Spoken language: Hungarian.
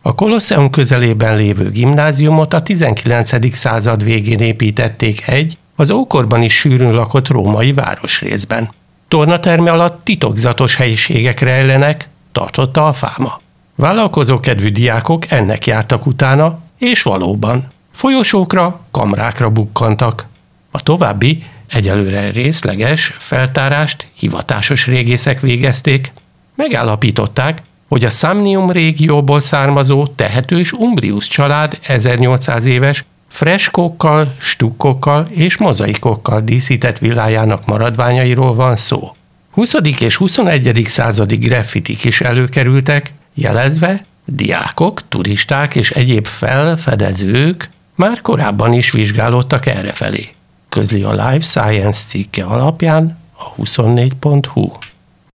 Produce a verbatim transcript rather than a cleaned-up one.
A Kolosseum közelében lévő gimnáziumot a tizenkilencedik század végén építették egy, az ókorban is sűrűn lakott római városrészben. Tornaterme alatt titokzatos helyiségek rejlenek, tartotta a fáma. Vállalkozókedvű diákok ennek jártak utána, és valóban folyosókra, kamrákra bukkantak. A további, egyelőre részleges feltárást hivatásos régészek végezték. Megállapították, hogy a Samnium régióból származó tehetős Umbrius család ezernyolcszáz éves freskókkal, stukkokkal és mozaikokkal díszített villájának maradványairól van szó. huszadik és huszonegyedik századi graffitik is előkerültek, jelezve, diákok, turisták és egyéb felfedezők már korábban is vizsgálódtak errefelé. Közli a Life Science cikke alapján a huszonnégy pont hu.